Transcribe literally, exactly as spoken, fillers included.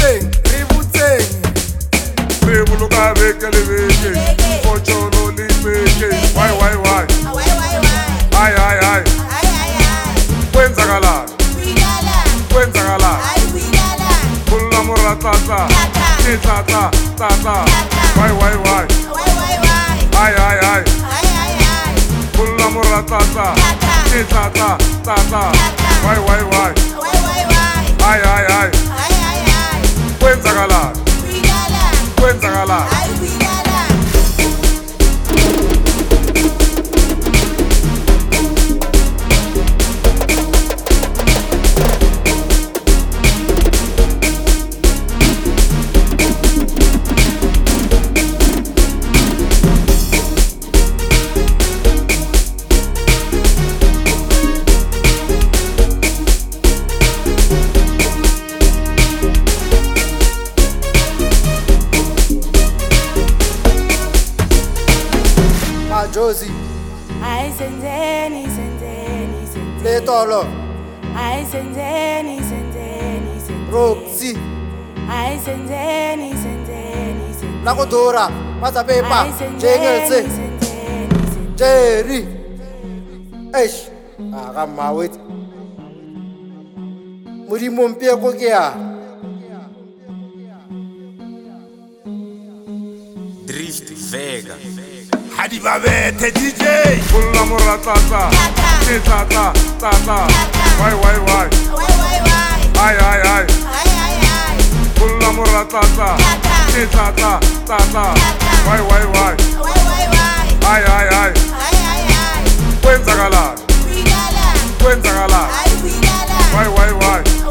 butseng, re butseng. Re boloka beke le beke, potjolo le beke. Why why why? Why why why? Hai hai hai. Ay ay ay. Kwenzakalani? Wigala. Kwenzakalani? Ay wigala. Bulla mora tata. Tata. Ke tata tata. Tata. Why why why? Why why why? Hai hai hai. Ay ay ay. Bulla mora tata. Tata. Ke tata tata. Why why why? Why why why? Hai hai hai. Ay ay ay. Kwenzakalani? Wigala. Kwenzakalani? Ay wigala. Josie, Ay senzeni senzeni senzeni. Letolo, Ay senzeni senzeni senzeni. Roxy, Ay senzeni senzeni senzeni. Nakodora, Mazapepa, Ay senzeni Jengelse, senzeni senzeni. Jerry. Eish, aga mawet. Muri mompia ko kya? Drift Vega. Hadi babete D J. Bulla mora tata. Ke tata tata. Why why why? Why why why? Hai hai hai. Ay ay ay. Bulla mora tata. Ke tata tata. Why why why? Why why why? Hai hai hai. Ay ay ay. Kwenzakalani? Wigala. Kwenzakalani? Ay wigala. Why why why?